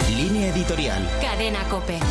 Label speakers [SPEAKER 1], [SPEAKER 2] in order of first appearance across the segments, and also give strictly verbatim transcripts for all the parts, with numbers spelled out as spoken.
[SPEAKER 1] Línea editorial.
[SPEAKER 2] Cadena COPE.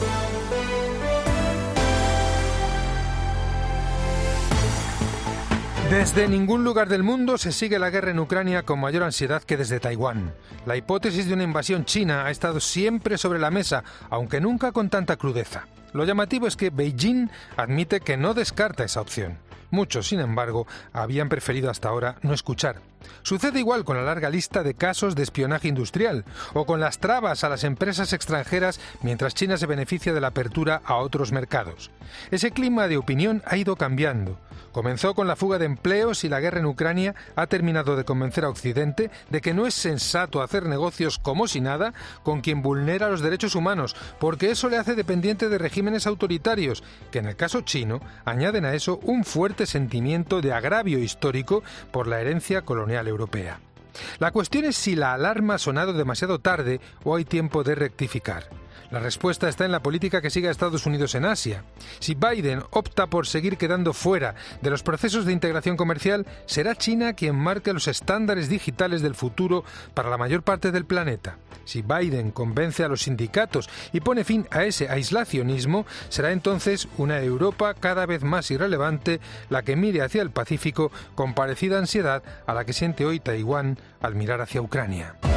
[SPEAKER 3] Desde ningún lugar del mundo se sigue la guerra en Ucrania con mayor ansiedad que desde Taiwán. La hipótesis de una invasión china ha estado siempre sobre la mesa, aunque nunca con tanta crudeza. Lo llamativo es que Beijing admite que no descarta esa opción. Muchos, sin embargo, habían preferido hasta ahora no escuchar. Sucede igual con la larga lista de casos de espionaje industrial o con las trabas a las empresas extranjeras mientras China se beneficia de la apertura a otros mercados. Ese clima de opinión ha ido cambiando. Comenzó con la fuga de empleos y la guerra en Ucrania ha terminado de convencer a Occidente de que no es sensato hacer negocios como si nada con quien vulnera los derechos humanos, porque eso le hace dependiente de regímenes autoritarios, que en el caso chino añaden a eso un fuerte sentimiento de agravio histórico por la herencia colonial europea. La cuestión es si la alarma ha sonado demasiado tarde o hay tiempo de rectificar. La respuesta está en la política que sigue a Estados Unidos en Asia. Si Biden opta por seguir quedando fuera de los procesos de integración comercial, será China quien marque los estándares digitales del futuro para la mayor parte del planeta. Si Biden convence a los sindicatos y pone fin a ese aislacionismo, será entonces una Europa cada vez más irrelevante la que mire hacia el Pacífico con parecida ansiedad a la que siente hoy Taiwán al mirar hacia Ucrania.